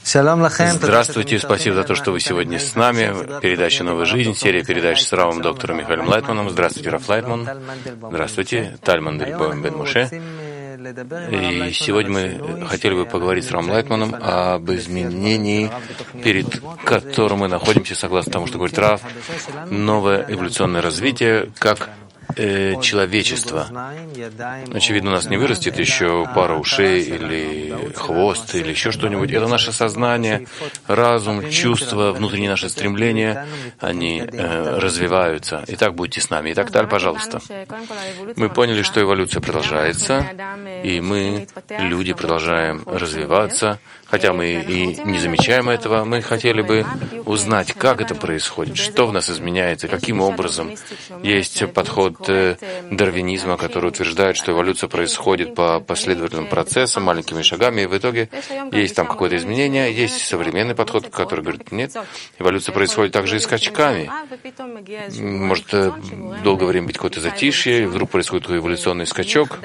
Здравствуйте, спасибо за то, что вы сегодня с нами. Передача «Новая жизнь», серия передач с Равом доктором Михаилом Лайтманом. Здравствуйте, Рав Лайтман. Здравствуйте, Тальман Дельбоем Бен Моше. И сегодня мы хотели бы поговорить с Равом Лайтманом об изменении, перед которым мы находимся, согласно тому, что говорит Рав, новое эволюционное развитие, как человечество. Очевидно, у нас не вырастет еще пара ушей или хвост или еще что-нибудь. Это наше сознание, разум, чувства, внутренние наши стремления, они развиваются. Итак, будьте с нами. Итак, Таль, пожалуйста. Мы поняли, что эволюция продолжается, и мы, люди, продолжаем развиваться. Хотя мы и не замечаем этого, мы хотели бы узнать, как это происходит, что в нас изменяется, каким образом. Есть подход дарвинизма, который утверждает, что эволюция происходит по последовательным процессам, маленькими шагами, и в итоге есть там какое-то изменение. Есть современный подход, который говорит, нет, эволюция происходит также и скачками. Может долгое время быть какое-то затишье, и вдруг происходит какой-то эволюционный скачок,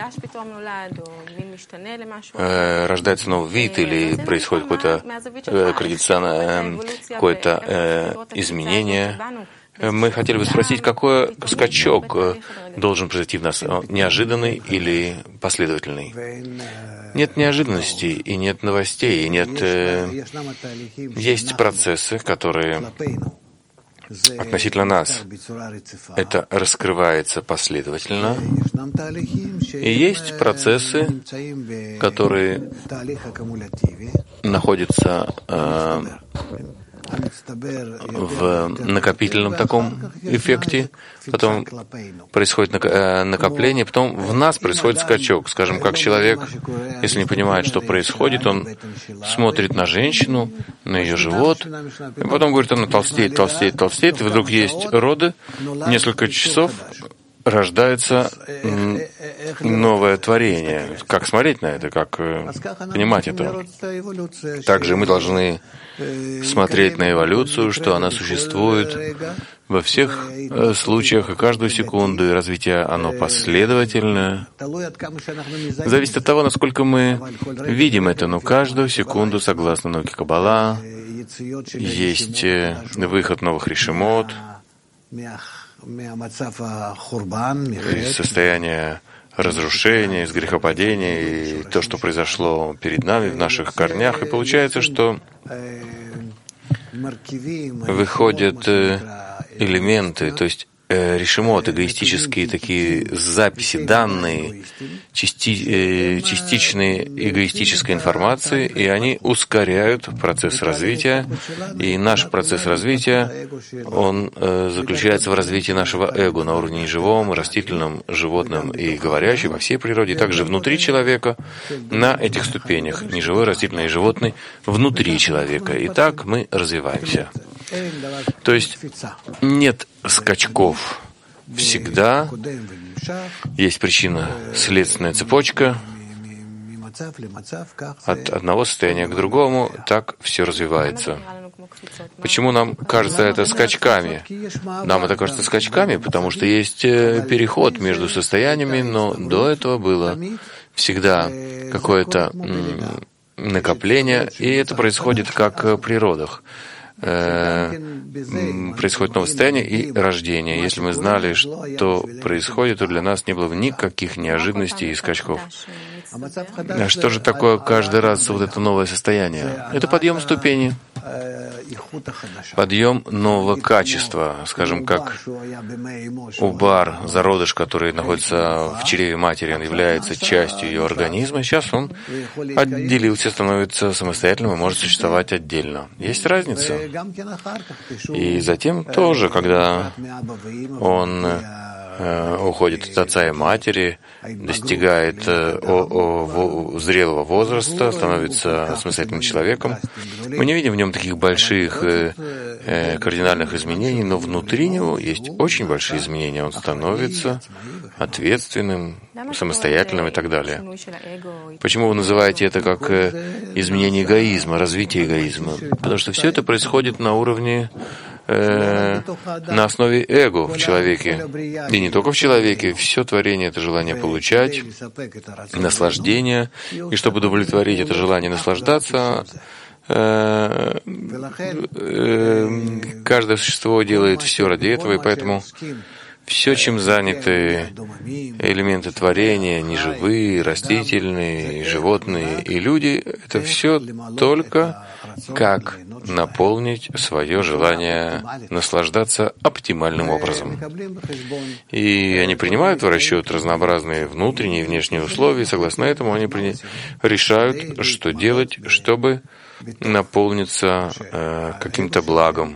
рождается новый вид или происходит какое-то изменение. Мы хотели бы спросить, какой скачок должен произойти в нас, неожиданный или последовательный? Нет неожиданностей, и нет новостей, и нет... Есть процессы, которые относительно нас. Это раскрывается последовательно. И есть процессы, которые находятся в накопительном таком эффекте, потом происходит накопление, потом в нас происходит скачок. Скажем, как человек, если не понимает, что происходит, он смотрит на женщину, на ее живот, и потом говорит, она толстеет, толстеет, толстеет, и вдруг есть роды, несколько часов рождается новое творение. Как смотреть на это, как понимать это? Также мы должны смотреть на эволюцию, что она существует во всех случаях и каждую секунду, и развитие оно последовательное. Зависит от того, насколько мы видим это, но каждую секунду, согласно науке Каббала, есть выход новых решимот из состояния разрушения, из грехопадения, и то, что произошло перед нами в наших корнях. И получается, что выходят элементы, то есть решимот, эгоистические такие записи, данные, частичные эгоистической информации, и они ускоряют процесс развития. И наш процесс развития, он заключается в развитии нашего эго на уровне неживом, растительном, животном и говорящем, во всей природе, также внутри человека, на этих ступенях, неживой, растительный и животный, внутри человека. И так мы развиваемся. То есть нет скачков. Всегда есть причинно-следственная цепочка. От одного состояния к другому так все развивается. Почему нам кажется это скачками? Нам это кажется скачками, потому что есть переход между состояниями, но до этого было всегда какое-то накопление, и это происходит как в природах. Происходит новое состояние и рождение. Если мы знали, что происходит, то для нас не было никаких неожиданностей и скачков. А что же такое каждый раз вот это новое состояние? Это подъем ступени, подъем нового качества, скажем, как убар, зародыш, который находится в чреве матери, он является частью ее организма, сейчас он отделился, становится самостоятельным и может существовать отдельно. Есть разница. И затем тоже, когда он уходит от отца и матери, достигает зрелого возраста, становится самостоятельным человеком. Мы не видим в нем таких больших кардинальных изменений, но внутри него есть очень большие изменения. Он становится ответственным, самостоятельным и так далее. Почему вы называете это как изменение эгоизма, развитие эгоизма? Потому что все это происходит на уровне на основе эго в человеке. И не только в человеке. Все творение — это желание получать, наслаждение. И чтобы удовлетворить это желание наслаждаться, каждое существо делает все ради этого, и поэтому все, чем заняты элементы творения, неживые, растительные, животные и люди, это все только как наполнить свое желание наслаждаться оптимальным образом. И они принимают в расчет разнообразные внутренние и внешние условия, и согласно этому они решают, что делать, чтобы наполниться каким-то благом,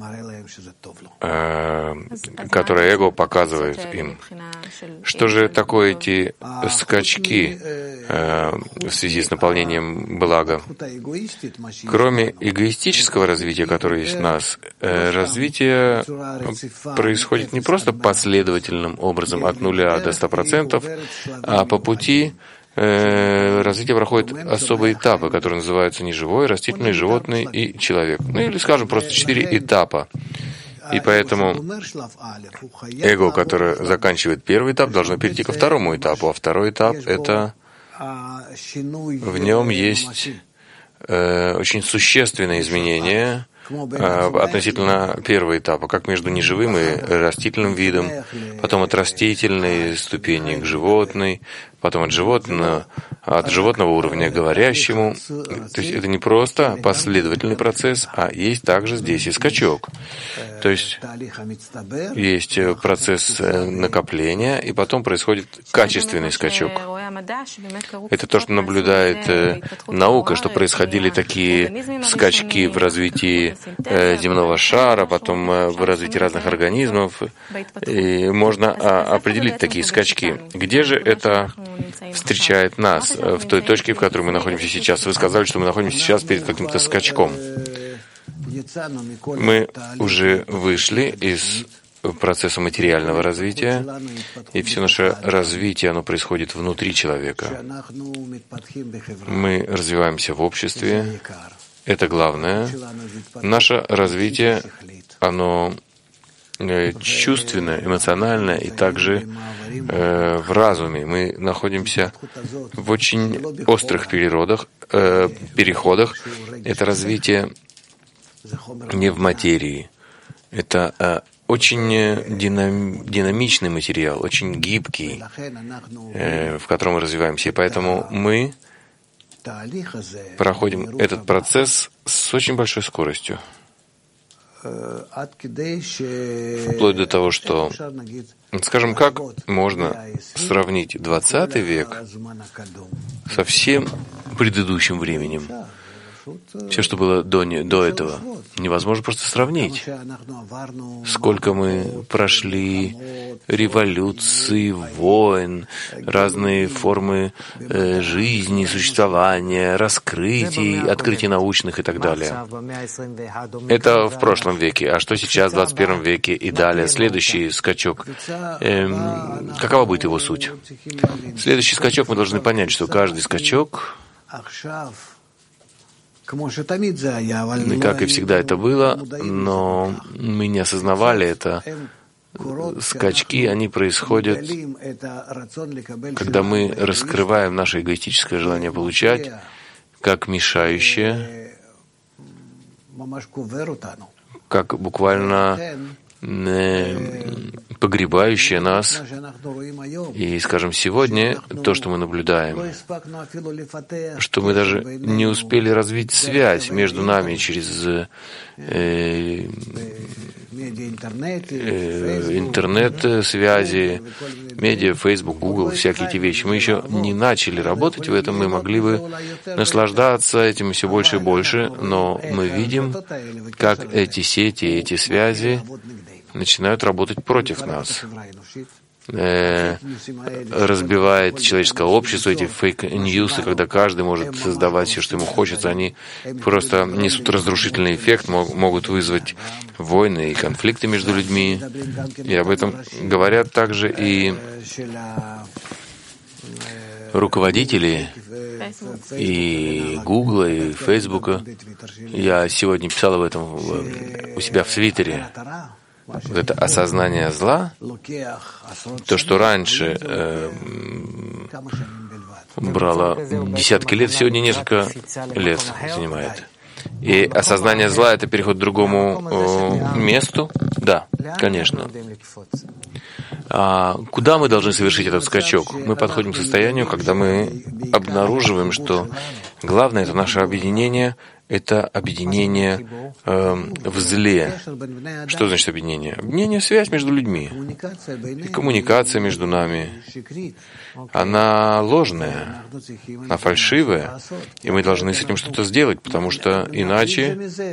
которое эго показывает им. Что же такое эти скачки в связи с наполнением блага? Кроме эгоистического развития, которое есть в нас, развитие происходит не просто последовательным образом от 0 до 100%, а по пути развитие проходит особые этапы, которые называются неживой, растительный, животный и человек. Ну или, скажем, просто 4 этапа. И поэтому эго, которое заканчивает первый этап, должно перейти ко второму этапу. А второй этап — это в нем есть очень существенные изменения относительно первого этапа, как между неживым и растительным видом, потом от растительной ступени к животной, потом от животного уровня к говорящему. То есть это не просто последовательный процесс, а есть также здесь и скачок. То есть есть процесс накопления, и потом происходит качественный скачок. Это то, что наблюдает наука, что происходили такие скачки в развитии земного шара, потом в развитии разных организмов. И можно определить такие скачки. Где же это встречает нас, в той точке, в которой мы находимся сейчас? Вы сказали, что мы находимся сейчас перед каким-то скачком. Мы уже вышли из процесса материального развития, и все наше развитие, оно происходит внутри человека. Мы развиваемся в обществе, это главное. Наше развитие, оно чувственное, эмоциональное и также в разуме. Мы находимся в очень острых переходах. Это развитие не в материи. Это очень динамичный материал, очень гибкий, в котором мы развиваемся. И поэтому мы проходим этот процесс с очень большой скоростью. Вплоть до того, что, скажем, как можно сравнить 20 век со всем предыдущим временем? Все, что было до этого, невозможно просто сравнить. Сколько мы прошли революций, войн, разные формы жизни, существования, раскрытий, открытий научных и так далее. Это в прошлом веке. А что сейчас, в 21 веке и далее? Следующий скачок. Какова будет его суть? Следующий скачок, мы должны понять, что каждый скачок, как и всегда это было, но мы не осознавали это. Скачки, они происходят, когда мы раскрываем наше эгоистическое желание получать, как мешающее, как буквально погребающее нас. И, скажем, сегодня то, что мы наблюдаем, что мы даже не успели развить связь между нами через интернет-связи, медиа, Facebook, Google, всякие эти вещи. Мы еще не начали работать в этом, мы могли бы наслаждаться этим все больше и больше, но мы видим, как эти сети, эти связи начинают работать против нас. Разбивает человеческое общество, эти фейк-ньюсы, когда каждый может создавать все, что ему хочется, они просто несут разрушительный эффект, могут вызвать войны и конфликты между людьми. И об этом говорят также и руководители и Гугла, и Фейсбука. Я сегодня писал об этом у себя в Твиттере. Вот это осознание зла, то, что раньше брало десятки лет, сегодня несколько лет занимает. И осознание зла — это переход к другому месту? Да, конечно. А куда мы должны совершить этот скачок? Мы подходим к состоянию, когда мы обнаруживаем, что главное — это наше объединение, это объединение в зле. Что значит объединение? Объединение — связь между людьми. И коммуникация между нами. Она ложная, она фальшивая, и мы должны с этим что-то сделать, потому что иначе,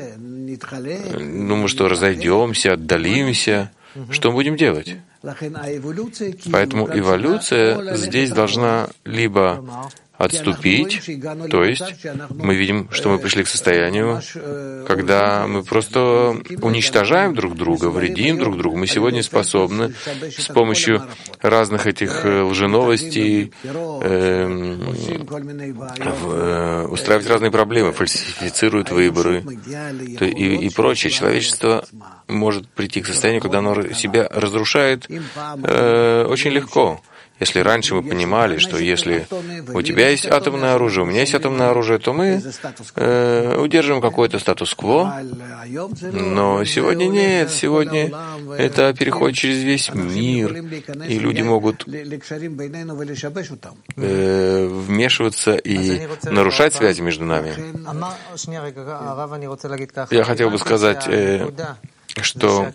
мы что, разойдемся, отдалимся, что мы будем делать? Поэтому эволюция здесь должна либо отступить, то есть мы видим, что мы пришли к состоянию, когда мы просто уничтожаем друг друга, вредим друг другу. Мы сегодня способны с помощью разных этих лженовостей устраивать разные проблемы, фальсифицируют выборы и прочее. Человечество может прийти к состоянию, когда оно себя разрушает очень легко. Если раньше мы понимали, что если у тебя есть атомное оружие, у меня есть атомное оружие, то мы удерживаем какой-то статус-кво. Но сегодня нет. Сегодня это переходит через весь мир, и люди могут вмешиваться и нарушать связи между нами. Я хотел бы сказать, что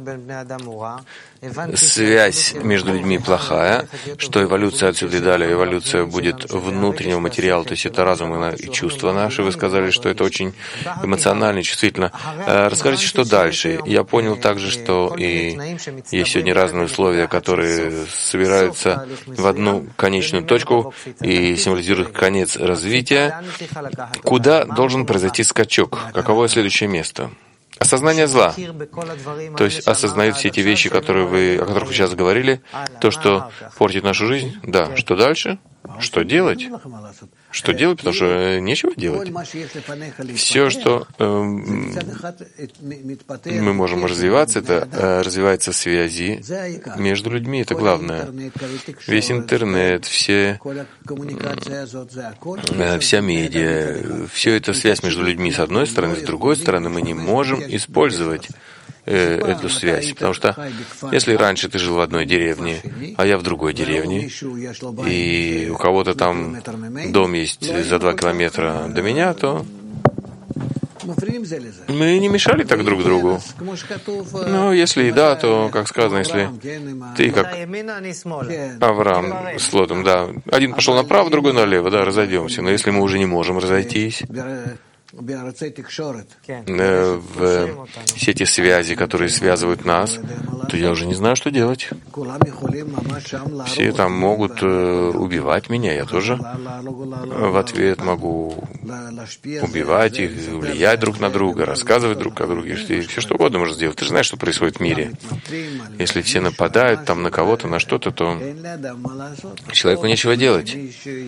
связь между людьми плохая, что эволюция отсюда и далее, эволюция будет внутреннего материала, то есть это разум и чувства наши. Вы сказали, что это очень эмоционально и чувствительно. Расскажите, что дальше? Я понял также, что и есть сегодня разные условия, которые собираются в одну конечную точку и символизируют конец развития. Куда должен произойти скачок? Каково следующее место? Осознание зла. То есть осознают все эти вещи, о которых вы сейчас говорили, то, что портит нашу жизнь. Да. Что дальше? Что делать? Что делать? Потому что нечего делать. Все, что мы можем развиваться, это развивается связи между людьми. Это главное. Весь интернет, вся медиа, все это связь между людьми с одной стороны, с другой стороны мы не можем использовать эту связь. Потому что если раньше ты жил в одной деревне, а я в другой деревне, и у кого-то там дом есть за 2 километра до меня, то мы не мешали так друг другу. Но если и да, то, как сказано, если ты как Авраам с Лотом, да, один пошел направо, другой налево, да, разойдемся. Но если мы уже не можем разойтись, в сети связи, которые связывают нас, то я уже не знаю, что делать. Все там могут убивать меня, я тоже в ответ могу убивать их, влиять друг на друга, рассказывать друг о друге, все что угодно можно сделать. Ты же знаешь, что происходит в мире. Если все нападают там на кого-то, на что-то, то человеку нечего делать.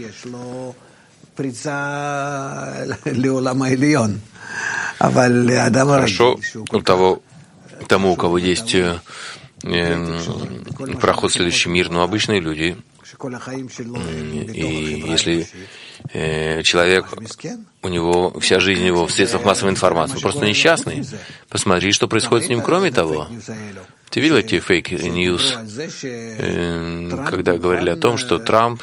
Хорошо тому, у кого есть проход в следующий мир, но обычные люди. И если человек, у него вся жизнь его в средствах массовой информации, он просто несчастный. Посмотри, что происходит с ним, кроме того. Ты видел эти фейк-ньюс, когда говорили о том, что Трамп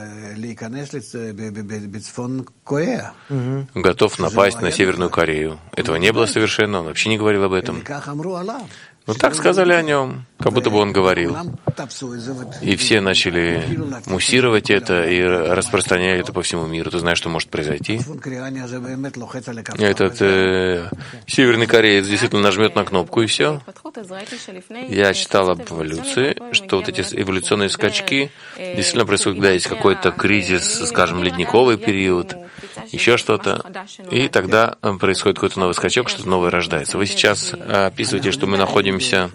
готов напасть на Северную Корею? Этого не было совершенно, он вообще не говорил об этом. Но так сказали о нем, как будто бы он говорил. И все начали муссировать это и распространять это по всему миру. Ты знаешь, что может произойти? Этот северный кореец действительно нажмет на кнопку и все. Я читал об эволюции, что вот эти эволюционные скачки действительно происходят, когда есть какой-то кризис, скажем, ледниковый период, еще что-то, и тогда происходит какой-то новый скачок, что-то новое рождается. Вы сейчас описываете, что мы находимся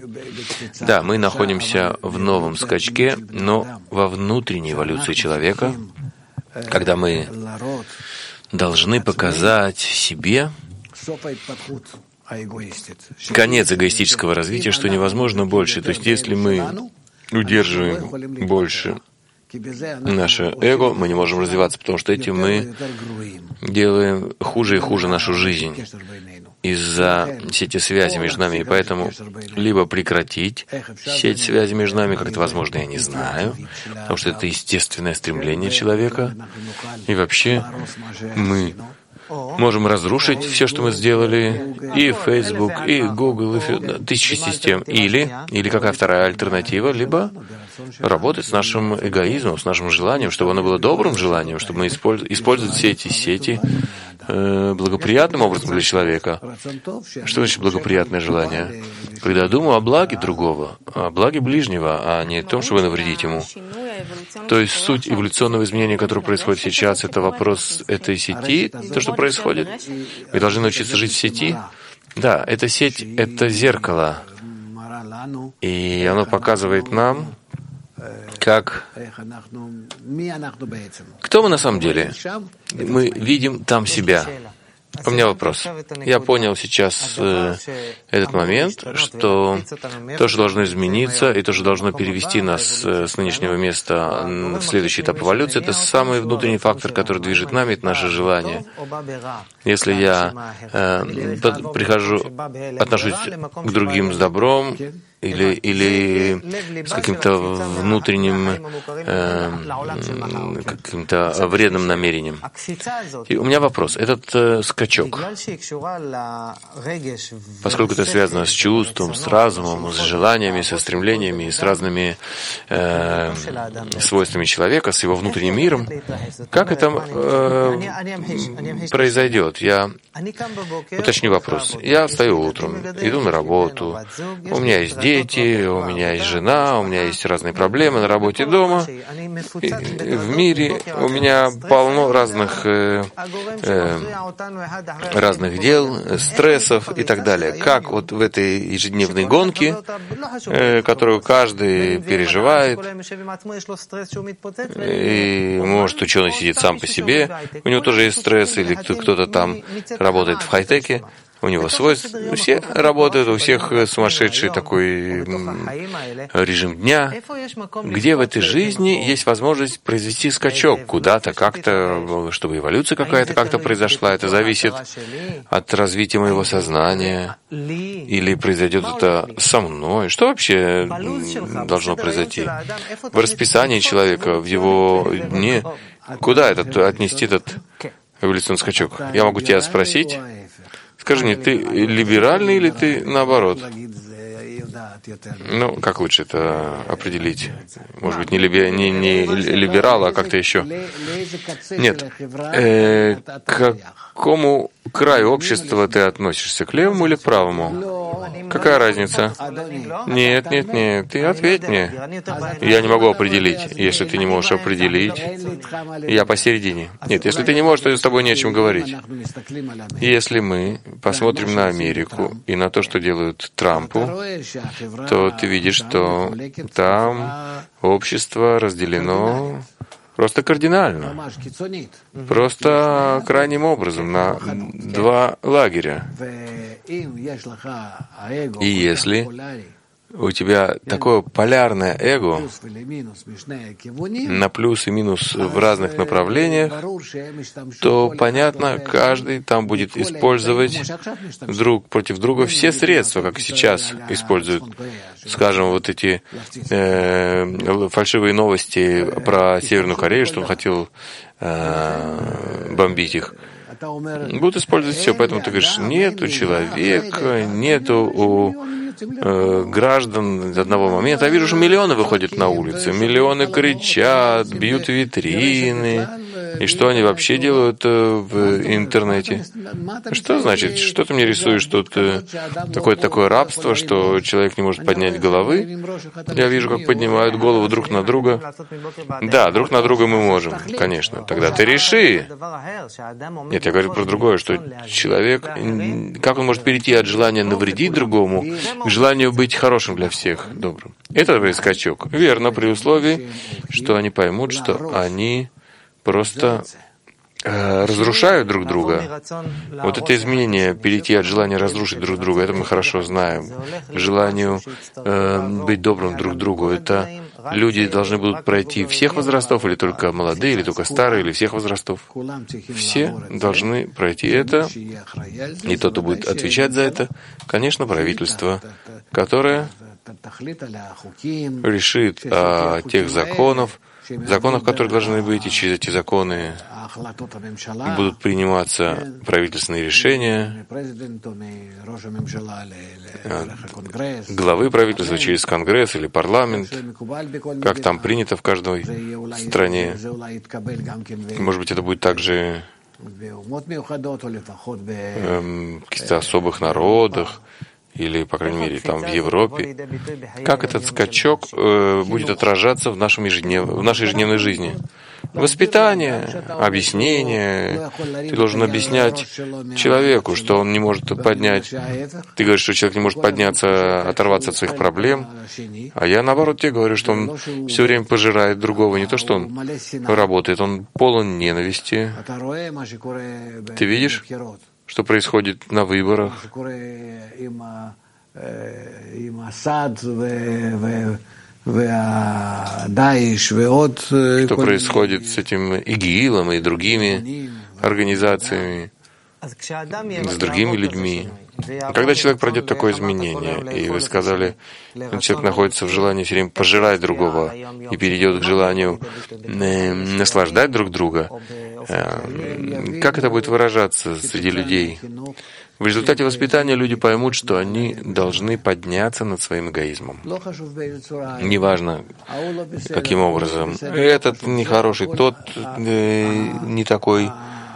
в новом скачке, но во внутренней эволюции человека, когда мы должны показать себе конец эгоистического развития, что невозможно больше. То есть если мы удерживаем больше наше эго, мы не можем развиваться, потому что этим мы делаем хуже и хуже нашу жизнь из-за сети связи между нами. И поэтому либо прекратить сеть связи между нами, как это возможно, я не знаю, потому что это естественное стремление человека. И вообще мы можем разрушить все, что мы сделали, и Facebook, и Google, и тысячи систем. Или какая вторая альтернатива, либо работать с нашим эгоизмом, с нашим желанием, чтобы оно было добрым желанием, чтобы мы использовали все эти сети благоприятным образом для человека. Что значит благоприятное желание? Когда я думаю о благе другого, о благе ближнего, а не о том, чтобы навредить ему. То есть суть эволюционного изменения, которое происходит сейчас, это вопрос этой сети, то, что происходит. Мы должны научиться жить в сети. Да, эта сеть — это зеркало, и оно показывает нам, кто мы на самом деле. Мы видим там себя. У меня вопрос. Я понял сейчас этот момент, что то, что должно измениться, и то, что должно перевести нас с нынешнего места в следующий этап эволюции, это самый внутренний фактор, который движет нами, это наше желание. Если я отношусь к другим с добром, или с каким-то внутренним, каким-то вредным намерением. И у меня вопрос. Этот скачок, поскольку это связано с чувством, с разумом, с желаниями, со стремлениями, с разными свойствами человека, с его внутренним миром, как это произойдет? Я уточню вопрос. Я встаю утром, иду на работу, у меня есть дети, у меня есть жена, у меня есть разные проблемы на работе, дома, и в мире у меня полно разных дел, стрессов и так далее. Как вот в этой ежедневной гонке, которую каждый переживает, и, может, ученый сидит сам по себе, у него тоже есть стресс, или кто-то там работает в хай-теке, у него свой, все работают, у всех сумасшедший такой режим дня. Где в этой жизни есть возможность произвести скачок куда-то, как-то, чтобы эволюция какая-то как-то произошла? Это зависит от развития моего сознания. Или произойдет это со мной? Что вообще должно произойти? В расписании человека, в его дне, куда отнести этот эволюционный скачок? Я могу тебя спросить? Скажи мне, ты либеральный или ты наоборот? Ну, как лучше это определить? Может быть, не либерал, а как-то еще? Нет. К какому краю общества ты относишься? К левому или к правому? Какая разница? Нет, ты ответь мне. Я не могу определить. Если ты не можешь определить, я посередине. Нет, если ты не можешь, то с тобой не о чем говорить. Если мы посмотрим на Америку и на то, что делают Трампу, то ты видишь, что там общество разделено просто кардинально, просто крайним образом на два лагеря. И если у тебя такое полярное эго на плюс и минус в разных направлениях, то, понятно, каждый там будет использовать друг против друга все средства, как сейчас используют, скажем, вот эти фальшивые новости про Северную Корею, что он хотел бомбить их. Будут использовать все, поэтому ты говоришь, нету человека, нету у граждан одного момента. Я вижу, что миллионы выходят на улицы, миллионы кричат, бьют витрины. И что они вообще делают в интернете? Что значит? Что ты мне рисуешь тут? Какое-то такое рабство, что человек не может поднять головы. Я вижу, как поднимают голову друг на друга. Да, друг на друга мы можем, конечно. Тогда ты реши. Нет, я говорю про другое, что человек, как он может перейти от желания навредить другому к желанию быть хорошим для всех, добрым. Это скачок. Верно, при условии, что они поймут, что они просто разрушают друг друга. Вот это изменение, перейти от желания разрушить друг друга, это мы хорошо знаем. Желанию быть добрым друг другу, это люди должны будут пройти всех возрастов, или только молодые, или только старые, или всех возрастов. Все должны пройти это, и тот, кто будет отвечать за это, конечно, правительство, которое решит о тех законах, которые должны быть, и через эти законы будут приниматься правительственные решения главы правительства через Конгресс или парламент, как там принято в каждой стране. Может быть, это будет также в каких-то особых народах, или, по крайней мере, там в Европе, как этот скачок будет отражаться в нашей ежедневной жизни. Воспитание, объяснение. Ты должен объяснять человеку, что он не может поднять. Ты говоришь, что человек не может подняться, оторваться от своих проблем. А я, наоборот, тебе говорю, что он все время пожирает другого. Не то, что он работает, он полон ненависти. Ты видишь, что происходит на выборах? Что происходит с этим ИГИЛом и другими организациями, с другими людьми? Когда человек пройдет такое изменение, и вы сказали, человек находится в желании все время пожирать другого и перейдет к желанию наслаждать друг друга, как это будет выражаться среди людей? В результате воспитания люди поймут, что они должны подняться над своим эгоизмом. Неважно, каким образом. Этот нехороший, тот не такой.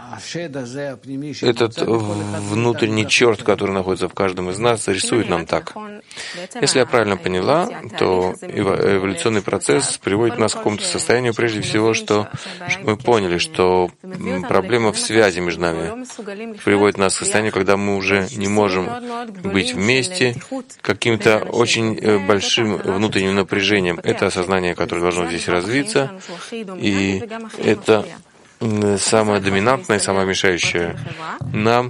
Этот внутренний черт, который находится в каждом из нас, рисует нам так. Если я правильно поняла, то эволюционный процесс приводит нас к какому-то состоянию, прежде всего, что мы поняли, что проблема в связи между нами приводит нас к состоянию, когда мы уже не можем быть вместе, каким-то очень большим внутренним напряжением. Это осознание, которое должно здесь развиться, и это самое доминантное, самое мешающее нам.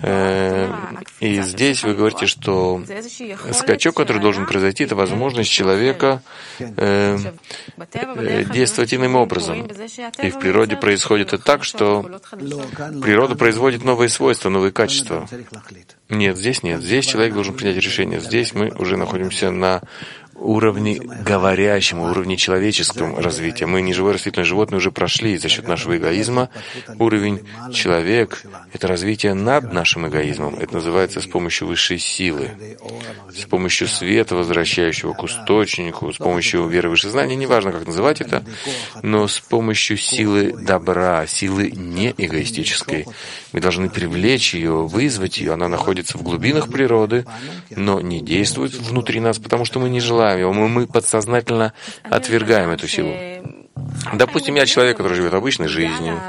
И здесь вы говорите, что скачок, который должен произойти, это возможность человека действовать иным образом. И в природе происходит это так, что природа производит новые свойства, новые качества. Нет. Здесь человек должен принять решение. Здесь мы уже находимся на уровне говорящем, уровне человеческом развития. Мы, неживое растительное животное, уже прошли за счет нашего эгоизма. Уровень человек — это развитие над нашим эгоизмом. Это называется с помощью высшей силы, с помощью света, возвращающего к источнику, с помощью веры в высшее знание, неважно, как называть это, но с помощью силы добра, силы не эгоистической. Мы должны привлечь ее, вызвать ее. Она находится в глубинах природы, но не действует внутри нас, потому что мы не желаем. Мы подсознательно отвергаем эту силу. Допустим, я человек, который живет обычной жизнью.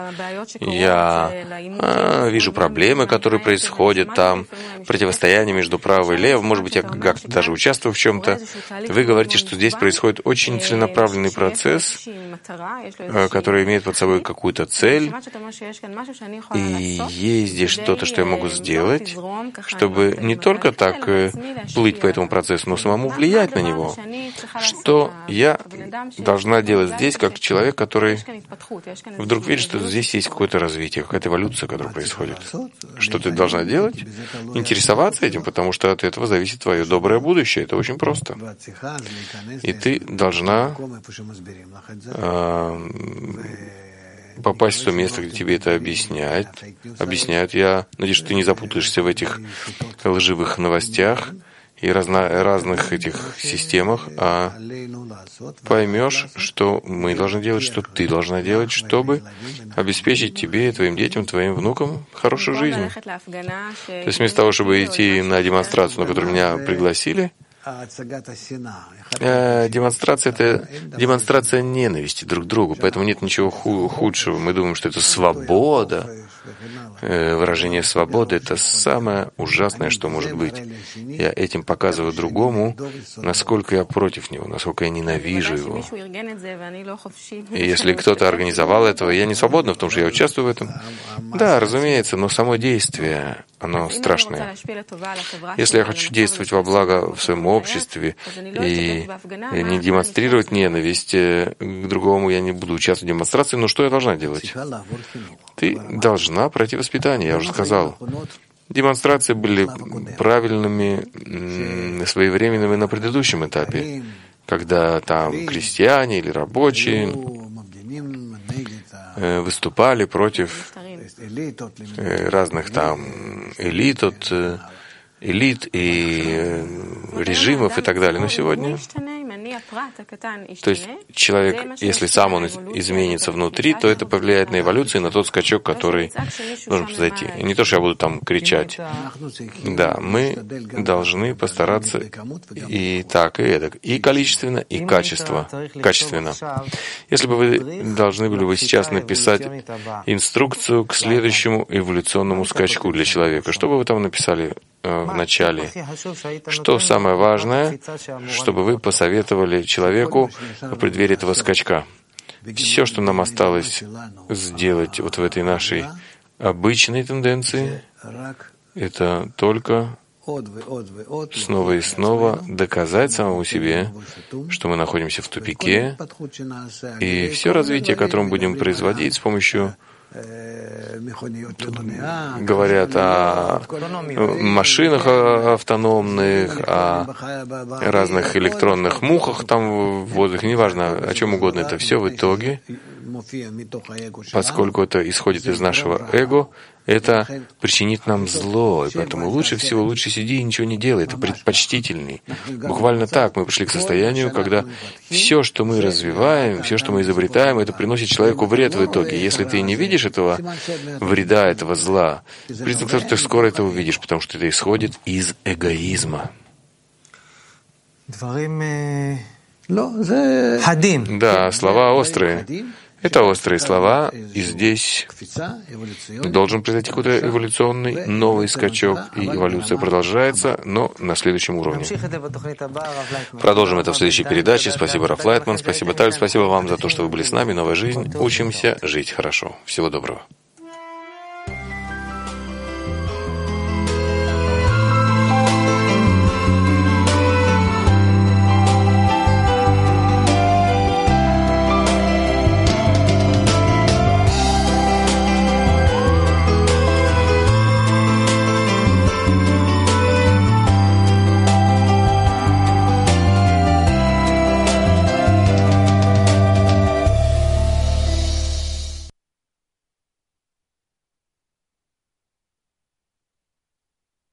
Я вижу проблемы, которые происходят там, противостояние между правым и левым. Может быть, я как-то даже участвую в чем-то. Вы говорите, что здесь происходит очень целенаправленный процесс, который имеет под собой какую-то цель. И есть здесь что-то, что я могу сделать, чтобы не только так плыть по этому процессу, но самому влиять на него. Что я должна делать здесь, как человек, который вдруг видит, что здесь есть какое-то развитие, какая-то эволюция, которая происходит. Что ты должна делать? Интересоваться этим, потому что от этого зависит твое доброе будущее. Это очень просто. И ты должна попасть в то место, где тебе это объясняют. Я надеюсь, что ты не запутаешься в этих лживых новостях и разных этих системах, а поймешь, что мы должны делать, что ты должна делать, чтобы обеспечить тебе, твоим детям, твоим внукам хорошую жизнь. То есть вместо того, чтобы идти на демонстрацию, на которую меня пригласили, демонстрация — это демонстрация ненависти друг к другу, поэтому нет ничего худшего. Мы думаем, что это свобода. Выражение свободы — это самое ужасное, что может быть. Я этим показываю другому, насколько я против него, насколько я ненавижу его. И если кто-то организовал этого, я не свободна в том, что я участвую в этом. Да, разумеется, но само действие оно страшное. Если я хочу действовать во благо в своем обществе и не демонстрировать ненависть к другому, я не буду участвовать в демонстрации, но что я должна делать? Ты должна пройти воспитание, я уже сказал. Демонстрации были правильными, своевременными на предыдущем этапе, когда там крестьяне или рабочие выступали против разных там элит и режимов и так далее. Но сегодня, то есть человек, если сам он изменится внутри, то это повлияет на эволюцию и на тот скачок, который должен произойти. И не то, что я буду там кричать. Да, мы должны постараться и так, и эдак, и количественно, и качественно. Если бы вы должны были бы сейчас написать инструкцию к следующему эволюционному скачку для человека, что бы вы там написали в начале? Что самое важное, чтобы вы посоветовали человеку в преддверии этого скачка? Все, что нам осталось сделать вот в этой нашей обычной тенденции, это только снова и снова доказать самому себе, что мы находимся в тупике, и все развитие, которое мы будем производить с помощью, говорят о машинах автономных, о разных электронных мухах там в воздухе, неважно, о чем угодно, это все в итоге, поскольку это исходит из нашего эго, это причинит нам зло, и поэтому лучше сиди и ничего не делай, это предпочтительней. Буквально так мы пришли к состоянию, когда все, что мы развиваем, все, что мы изобретаем, это приносит человеку вред в итоге. Если ты не видишь этого вреда, этого зла, признак того, что ты скоро это увидишь, потому что это исходит из эгоизма. Да, слова острые. Это острые слова, и здесь должен произойти какой-то эволюционный новый скачок, и эволюция продолжается, но на следующем уровне. Продолжим это в следующей передаче. Спасибо, Раф Лайтман, спасибо, Таль, спасибо вам за то, что вы были с нами. Новая жизнь. Учимся жить хорошо. Всего доброго.